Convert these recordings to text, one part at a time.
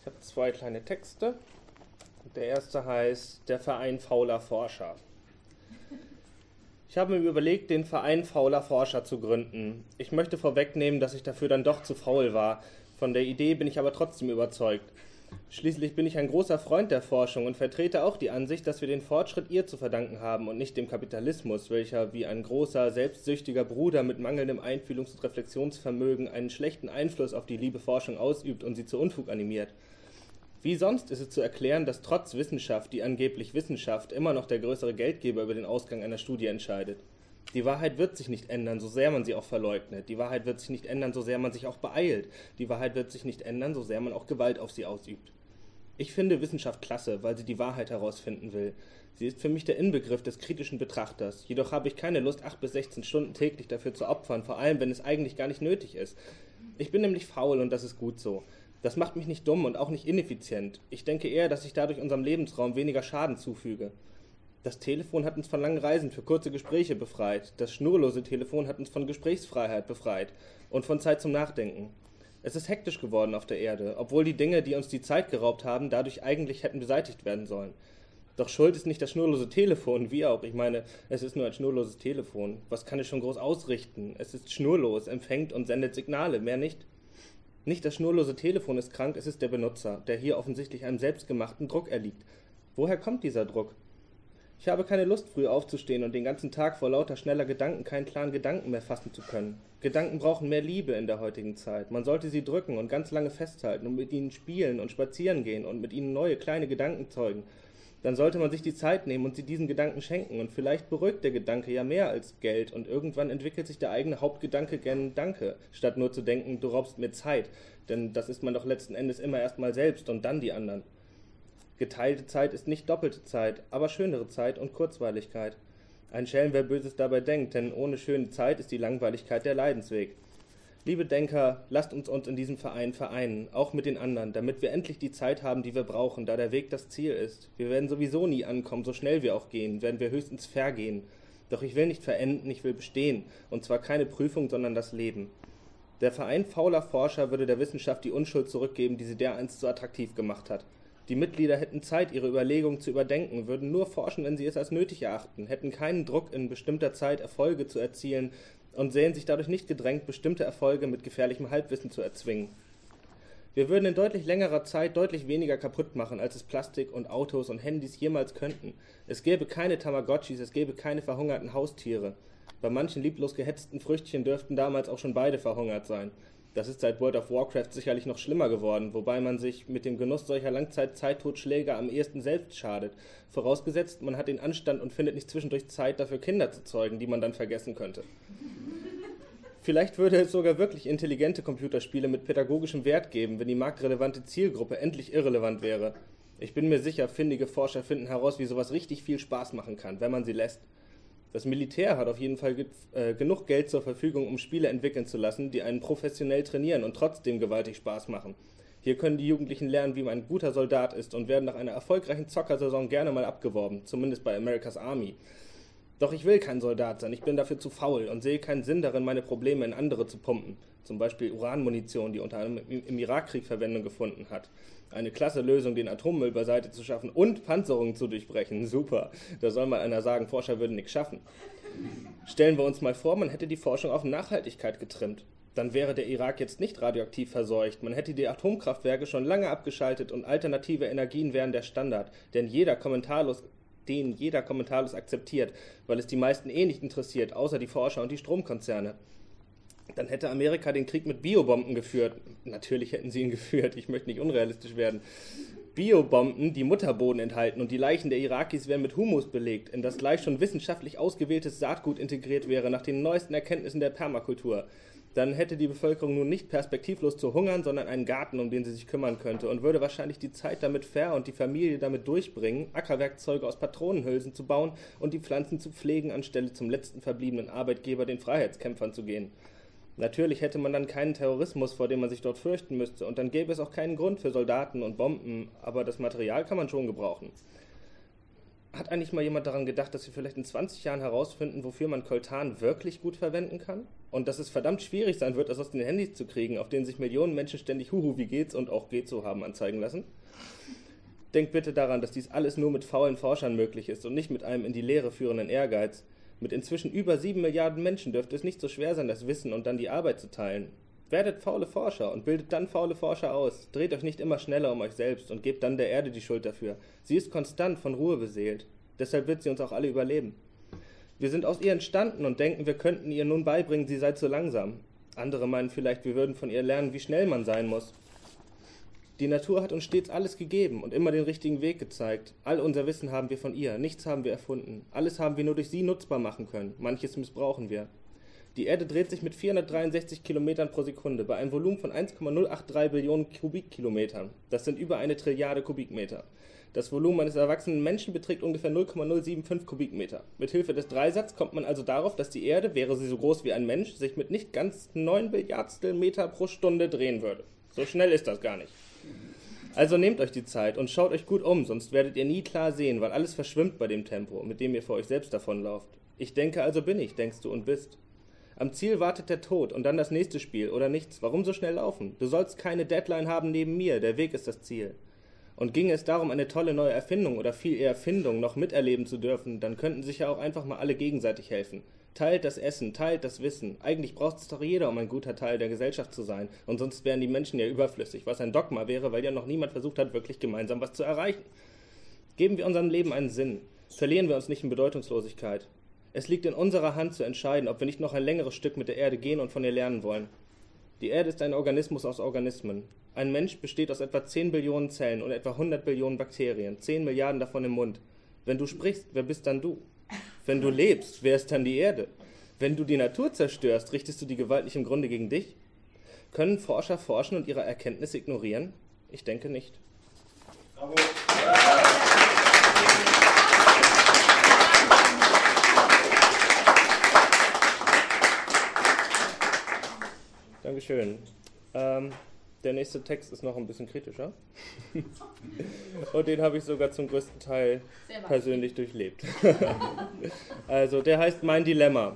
habe zwei kleine Texte. Der erste heißt Der Verein fauler Forscher. Ich habe mir überlegt, den Verein fauler Forscher zu gründen. Ich möchte vorwegnehmen, dass ich dafür dann doch zu faul war. Von der Idee bin ich aber trotzdem überzeugt. Schließlich bin ich ein großer Freund der Forschung und vertrete auch die Ansicht, dass wir den Fortschritt ihr zu verdanken haben und nicht dem Kapitalismus, welcher wie ein großer, selbstsüchtiger Bruder mit mangelndem Einfühlungs- und Reflexionsvermögen einen schlechten Einfluss auf die liebe Forschung ausübt und sie zu Unfug animiert. Wie sonst ist es zu erklären, dass trotz Wissenschaft, die angeblich Wissenschaft, immer noch der größere Geldgeber über den Ausgang einer Studie entscheidet. Die Wahrheit wird sich nicht ändern, so sehr man sie auch verleugnet. Die Wahrheit wird sich nicht ändern, so sehr man sich auch beeilt. Die Wahrheit wird sich nicht ändern, so sehr man auch Gewalt auf sie ausübt. Ich finde Wissenschaft klasse, weil sie die Wahrheit herausfinden will. Sie ist für mich der Inbegriff des kritischen Betrachters. Jedoch habe ich keine Lust, 8 bis 16 Stunden täglich dafür zu opfern, vor allem, wenn es eigentlich gar nicht nötig ist. Ich bin nämlich faul und das ist gut so. Das macht mich nicht dumm und auch nicht ineffizient. Ich denke eher, dass ich dadurch unserem Lebensraum weniger Schaden zufüge. Das Telefon hat uns von langen Reisen für kurze Gespräche befreit. Das schnurlose Telefon hat uns von Gesprächsfreiheit befreit und von Zeit zum Nachdenken. Es ist hektisch geworden auf der Erde, obwohl die Dinge, die uns die Zeit geraubt haben, dadurch eigentlich hätten beseitigt werden sollen. Doch schuld ist nicht das schnurlose Telefon, wie auch. Ich meine, es ist nur ein schnurloses Telefon. Was kann es schon groß ausrichten? Es ist schnurlos, empfängt und sendet Signale, mehr nicht. Nicht das schnurlose Telefon ist krank, es ist der Benutzer, der hier offensichtlich einem selbstgemachten Druck erliegt. Woher kommt dieser Druck? Ich habe keine Lust, früh aufzustehen und den ganzen Tag vor lauter schneller Gedanken keinen klaren Gedanken mehr fassen zu können. Gedanken brauchen mehr Liebe in der heutigen Zeit. Man sollte sie drücken und ganz lange festhalten und mit ihnen spielen und spazieren gehen und mit ihnen neue kleine Gedanken zeugen. Dann sollte man sich die Zeit nehmen und sie diesen Gedanken schenken und vielleicht beruhigt der Gedanke ja mehr als Geld und irgendwann entwickelt sich der eigene Hauptgedanke gen Danke, statt nur zu denken, du raubst mir Zeit, denn das ist man doch letzten Endes immer erst mal selbst und dann die anderen. Geteilte Zeit ist nicht doppelte Zeit, aber schönere Zeit und Kurzweiligkeit. Ein Schelm, wer Böses dabei denkt, denn ohne schöne Zeit ist die Langweiligkeit der Leidensweg. Liebe Denker, lasst uns in diesem Verein vereinen, auch mit den anderen, damit wir endlich die Zeit haben, die wir brauchen, da der Weg das Ziel ist. Wir werden sowieso nie ankommen, so schnell wir auch gehen, werden wir höchstens vergehen. Doch ich will nicht verenden, ich will bestehen, und zwar keine Prüfung, sondern das Leben. Der Verein fauler Forscher würde der Wissenschaft die Unschuld zurückgeben, die sie dereinst so attraktiv gemacht hat. Die Mitglieder hätten Zeit, ihre Überlegungen zu überdenken, würden nur forschen, wenn sie es als nötig erachten, hätten keinen Druck, in bestimmter Zeit Erfolge zu erzielen und sähen sich dadurch nicht gedrängt, bestimmte Erfolge mit gefährlichem Halbwissen zu erzwingen. Wir würden in deutlich längerer Zeit deutlich weniger kaputt machen, als es Plastik und Autos und Handys jemals könnten. Es gäbe keine Tamagotchis, es gäbe keine verhungerten Haustiere. Bei manchen lieblos gehetzten Früchtchen dürften damals auch schon beide verhungert sein. Das ist seit World of Warcraft sicherlich noch schlimmer geworden, wobei man sich mit dem Genuss solcher Langzeit-Zeittotschläge am ehesten selbst schadet. Vorausgesetzt, man hat den Anstand und findet nicht zwischendurch Zeit, dafür Kinder zu zeugen, die man dann vergessen könnte. Vielleicht würde es sogar wirklich intelligente Computerspiele mit pädagogischem Wert geben, wenn die marktrelevante Zielgruppe endlich irrelevant wäre. Ich bin mir sicher, findige Forscher finden heraus, wie sowas richtig viel Spaß machen kann, wenn man sie lässt. Das Militär hat auf jeden Fall genug Geld zur Verfügung, um Spiele entwickeln zu lassen, die einen professionell trainieren und trotzdem gewaltig Spaß machen. Hier können die Jugendlichen lernen, wie man ein guter Soldat ist und werden nach einer erfolgreichen Zockersaison gerne mal abgeworben, zumindest bei America's Army. Doch ich will kein Soldat sein, ich bin dafür zu faul und sehe keinen Sinn darin, meine Probleme in andere zu pumpen. Zum Beispiel Uranmunition, die unter anderem im Irakkrieg Verwendung gefunden hat. Eine klasse Lösung, den Atommüll beiseite zu schaffen und Panzerungen zu durchbrechen. Super, da soll mal einer sagen, Forscher würden nichts schaffen. Stellen wir uns mal vor, man hätte die Forschung auf Nachhaltigkeit getrimmt. Dann wäre der Irak jetzt nicht radioaktiv verseucht. Man hätte die Atomkraftwerke schon lange abgeschaltet und alternative Energien wären der Standard, den jeder kommentarlos akzeptiert, weil es die meisten eh nicht interessiert, außer die Forscher und die Stromkonzerne. Dann hätte Amerika den Krieg mit Biobomben geführt. Natürlich hätten sie ihn geführt, ich möchte nicht unrealistisch werden. Biobomben, die Mutterboden enthalten und die Leichen der Irakis wären mit Humus belegt, in das gleich schon wissenschaftlich ausgewähltes Saatgut integriert wäre nach den neuesten Erkenntnissen der Permakultur. Dann hätte die Bevölkerung nun nicht perspektivlos zu hungern, sondern einen Garten, um den sie sich kümmern könnte und würde wahrscheinlich die Zeit damit und die Familie damit durchbringen, Ackerwerkzeuge aus Patronenhülsen zu bauen und die Pflanzen zu pflegen, anstelle zum letzten verbliebenen Arbeitgeber, den Freiheitskämpfern, zu gehen. Natürlich hätte man dann keinen Terrorismus, vor dem man sich dort fürchten müsste, und dann gäbe es auch keinen Grund für Soldaten und Bomben, aber das Material kann man schon gebrauchen. Hat eigentlich mal jemand daran gedacht, dass wir vielleicht in 20 Jahren herausfinden, wofür man Coltan wirklich gut verwenden kann? Und dass es verdammt schwierig sein wird, das aus den Handys zu kriegen, auf denen sich Millionen Menschen ständig Huhu, wie geht's und auch geht so haben anzeigen lassen? Denkt bitte daran, dass dies alles nur mit faulen Forschern möglich ist und nicht mit einem in die Leere führenden Ehrgeiz. Mit inzwischen über 7 Milliarden Menschen dürfte es nicht so schwer sein, das Wissen und dann die Arbeit zu teilen. Werdet faule Forscher und bildet dann faule Forscher aus. Dreht euch nicht immer schneller um euch selbst und gebt dann der Erde die Schuld dafür. Sie ist konstant von Ruhe beseelt. Deshalb wird sie uns auch alle überleben. Wir sind aus ihr entstanden und denken, wir könnten ihr nun beibringen, sie sei zu langsam. Andere meinen vielleicht, wir würden von ihr lernen, wie schnell man sein muss. Die Natur hat uns stets alles gegeben und immer den richtigen Weg gezeigt. All unser Wissen haben wir von ihr, nichts haben wir erfunden. Alles haben wir nur durch sie nutzbar machen können. Manches missbrauchen wir. Die Erde dreht sich mit 463 Kilometern pro Sekunde bei einem Volumen von 1,083 Billionen Kubikkilometern. Das sind über 1 Trilliarde Kubikmeter. Das Volumen eines erwachsenen Menschen beträgt ungefähr 0,075 Kubikmeter. Mithilfe des Dreisatzes kommt man also darauf, dass die Erde, wäre sie so groß wie ein Mensch, sich mit nicht ganz 9 Billiardstel Meter pro Stunde drehen würde. So schnell ist das gar nicht. Also nehmt euch die Zeit und schaut euch gut um, sonst werdet ihr nie klar sehen, weil alles verschwimmt bei dem Tempo, mit dem ihr vor euch selbst davonlauft. Ich denke, also bin ich, denkst du und bist. Am Ziel wartet der Tod und dann das nächste Spiel oder nichts. Warum so schnell laufen? Du sollst keine Deadline haben neben mir, der Weg ist das Ziel. Und ginge es darum, eine tolle neue Erfindung oder viel eher Erfindung noch miterleben zu dürfen, dann könnten sich ja auch einfach mal alle gegenseitig helfen. Teilt das Essen, teilt das Wissen. Eigentlich braucht es doch jeder, um ein guter Teil der Gesellschaft zu sein. Und sonst wären die Menschen ja überflüssig, was ein Dogma wäre, weil ja noch niemand versucht hat, wirklich gemeinsam was zu erreichen. Geben wir unserem Leben einen Sinn. Verlieren wir uns nicht in Bedeutungslosigkeit. Es liegt in unserer Hand zu entscheiden, ob wir nicht noch ein längeres Stück mit der Erde gehen und von ihr lernen wollen. Die Erde ist ein Organismus aus Organismen. Ein Mensch besteht aus etwa 10 Billionen Zellen und etwa 100 Billionen Bakterien, 10 Milliarden davon im Mund. Wenn du sprichst, wer bist dann du? Wenn du lebst, wer ist dann die Erde? Wenn du die Natur zerstörst, richtest du die Gewalt nicht im Grunde gegen dich? Können Forscher forschen und ihre Erkenntnisse ignorieren? Ich denke nicht. Bravo. Dankeschön. Der nächste Text ist noch ein bisschen kritischer. Und den habe ich sogar zum größten Teil persönlich durchlebt. Also, der heißt Mein Dilemma.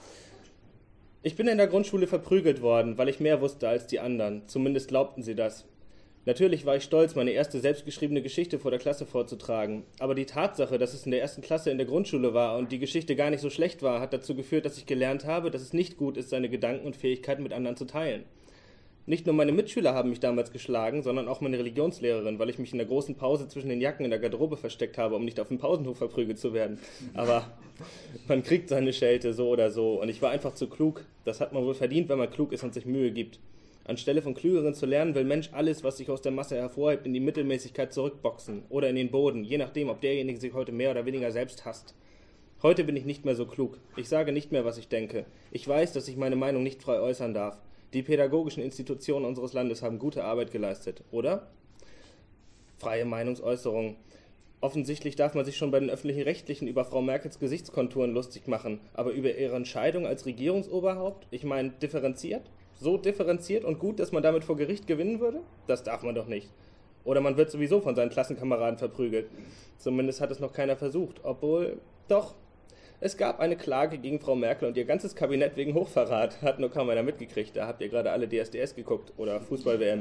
Ich bin in der Grundschule verprügelt worden, weil ich mehr wusste als die anderen. Zumindest glaubten sie das. Natürlich war ich stolz, meine erste selbstgeschriebene Geschichte vor der Klasse vorzutragen. Aber die Tatsache, dass es in der ersten Klasse in der Grundschule war und die Geschichte gar nicht so schlecht war, hat dazu geführt, dass ich gelernt habe, dass es nicht gut ist, seine Gedanken und Fähigkeiten mit anderen zu teilen. Nicht nur meine Mitschüler haben mich damals geschlagen, sondern auch meine Religionslehrerin, weil ich mich in der großen Pause zwischen den Jacken in der Garderobe versteckt habe, um nicht auf dem Pausenhof verprügelt zu werden. Aber man kriegt seine Schelte so oder so und ich war einfach zu klug. Das hat man wohl verdient, wenn man klug ist und sich Mühe gibt. Anstelle von Klügeren zu lernen, will Mensch alles, was sich aus der Masse hervorhebt, in die Mittelmäßigkeit zurückboxen oder in den Boden, je nachdem, ob derjenige sich heute mehr oder weniger selbst hasst. Heute bin ich nicht mehr so klug. Ich sage nicht mehr, was ich denke. Ich weiß, dass ich meine Meinung nicht frei äußern darf. Die pädagogischen Institutionen unseres Landes haben gute Arbeit geleistet, oder? Freie Meinungsäußerung. Offensichtlich darf man sich schon bei den Öffentlich-Rechtlichen über Frau Merkels Gesichtskonturen lustig machen, aber über ihre Entscheidung als Regierungsoberhaupt? Ich meine, differenziert? So differenziert und gut, dass man damit vor Gericht gewinnen würde? Das darf man doch nicht. Oder man wird sowieso von seinen Klassenkameraden verprügelt. Zumindest hat es noch keiner versucht, obwohl, doch. Es gab eine Klage gegen Frau Merkel und ihr ganzes Kabinett wegen Hochverrat. Hat nur kaum einer mitgekriegt. Da habt ihr gerade alle DSDS geguckt oder Fußball-WM.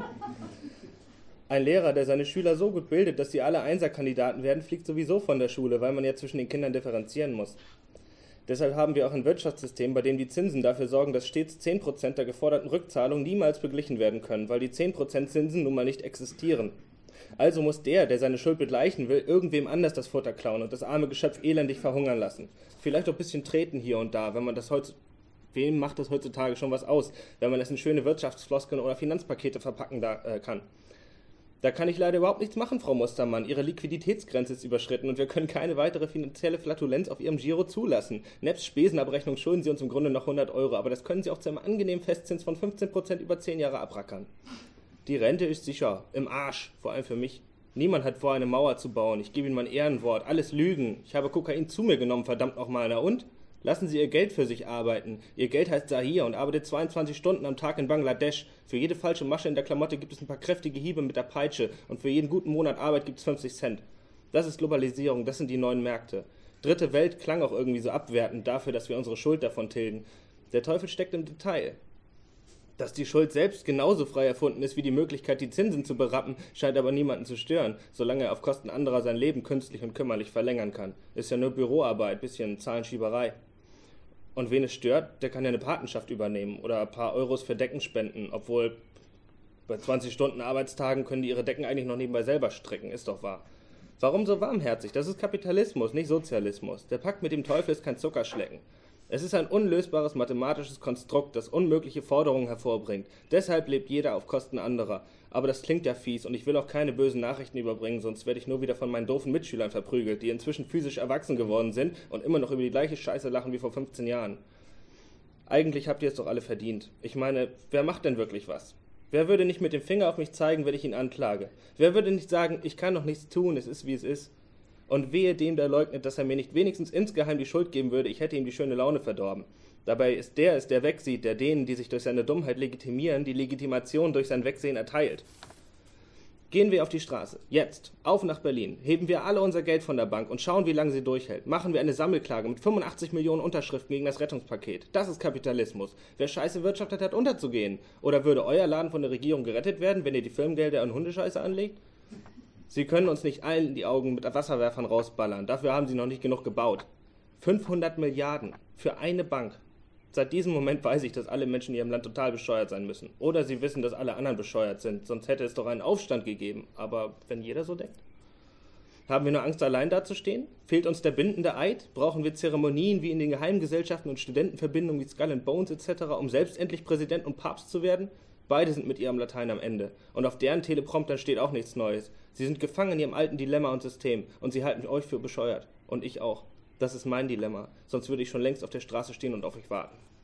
Ein Lehrer, der seine Schüler so gut bildet, dass sie alle Einserkandidaten werden, fliegt sowieso von der Schule, weil man ja zwischen den Kindern differenzieren muss. Deshalb haben wir auch ein Wirtschaftssystem, bei dem die Zinsen dafür sorgen, dass stets 10% der geforderten Rückzahlung niemals beglichen werden können, weil die 10% Zinsen nun mal nicht existieren. Also muss der seine Schuld begleichen will, irgendwem anders das Futter klauen und das arme Geschöpf elendig verhungern lassen. Vielleicht auch ein bisschen treten hier und da, wenn man das wem macht das heutzutage schon was aus, wenn man das in schöne Wirtschaftsfloskeln oder Finanzpakete verpacken kann. Da kann ich leider überhaupt nichts machen, Frau Mustermann. Ihre Liquiditätsgrenze ist überschritten und wir können keine weitere finanzielle Flatulenz auf Ihrem Giro zulassen. Nebst Spesenabrechnung schulden Sie uns im Grunde noch 100 €, aber das können Sie auch zu einem angenehmen Festzins von 15% über 10 Jahre abrackern. Die Rente ist sicher im Arsch, vor allem für mich. Niemand hat vor, eine Mauer zu bauen. Ich gebe Ihnen mein Ehrenwort. Alles Lügen. Ich habe Kokain zu mir genommen, verdammt nochmal. Na und? Lassen Sie Ihr Geld für sich arbeiten. Ihr Geld heißt Zahir und arbeitet 22 Stunden am Tag in Bangladesch. Für jede falsche Masche in der Klamotte gibt es ein paar kräftige Hiebe mit der Peitsche und für jeden guten Monat Arbeit gibt es 50 Cent. Das ist Globalisierung, das sind die neuen Märkte. Dritte Welt klang auch irgendwie so abwertend dafür, dass wir unsere Schuld davon tilgen. Der Teufel steckt im Detail. Dass die Schuld selbst genauso frei erfunden ist wie die Möglichkeit, die Zinsen zu berappen, scheint aber niemanden zu stören, solange er auf Kosten anderer sein Leben künstlich und kümmerlich verlängern kann. Ist ja nur Büroarbeit, bisschen Zahlenschieberei. Und wen es stört, der kann ja eine Patenschaft übernehmen oder ein paar Euros für Decken spenden, obwohl bei 20 Stunden Arbeitstagen können die ihre Decken eigentlich noch nebenbei selber stricken, ist doch wahr. Warum so warmherzig? Das ist Kapitalismus, nicht Sozialismus. Der Pakt mit dem Teufel ist kein Zuckerschlecken. Es ist ein unlösbares mathematisches Konstrukt, das unmögliche Forderungen hervorbringt. Deshalb lebt jeder auf Kosten anderer. Aber das klingt ja fies und ich will auch keine bösen Nachrichten überbringen, sonst werde ich nur wieder von meinen doofen Mitschülern verprügelt, die inzwischen physisch erwachsen geworden sind und immer noch über die gleiche Scheiße lachen wie vor 15 Jahren. Eigentlich habt ihr es doch alle verdient. Ich meine, wer macht denn wirklich was? Wer würde nicht mit dem Finger auf mich zeigen, wenn ich ihn anklage? Wer würde nicht sagen, ich kann doch nichts tun, es ist wie es ist? Und wehe dem, der leugnet, dass er mir nicht wenigstens insgeheim die Schuld geben würde, ich hätte ihm die schöne Laune verdorben. Dabei ist der wegsieht, der denen, die sich durch seine Dummheit legitimieren, die Legitimation durch sein Wegsehen erteilt. Gehen wir auf die Straße. Jetzt. Auf nach Berlin. Heben wir alle unser Geld von der Bank und schauen, wie lange sie durchhält. Machen wir eine Sammelklage mit 85 Millionen Unterschriften gegen das Rettungspaket. Das ist Kapitalismus. Wer Scheiße wirtschaftet, hat unterzugehen. Oder würde euer Laden von der Regierung gerettet werden, wenn ihr die Firmengelder in Hundescheiße anlegt? Sie können uns nicht allen in die Augen mit Wasserwerfern rausballern. Dafür haben sie noch nicht genug gebaut. 500 Milliarden für eine Bank. Seit diesem Moment weiß ich, dass alle Menschen in ihrem Land total bescheuert sein müssen. Oder sie wissen, dass alle anderen bescheuert sind. Sonst hätte es doch einen Aufstand gegeben. Aber wenn jeder so denkt? Haben wir nur Angst, allein dazustehen? Fehlt uns der bindende Eid? Brauchen wir Zeremonien wie in den Geheimgesellschaften und Studentenverbindungen wie Skull and Bones etc., um selbst endlich Präsident und Papst zu werden? Beide sind mit ihrem Latein am Ende. Und auf deren Telepromptern steht auch nichts Neues. Sie sind gefangen in ihrem alten Dilemma und System. Und sie halten euch für bescheuert. Und ich auch. Das ist mein Dilemma. Sonst würde ich schon längst auf der Straße stehen und auf euch warten.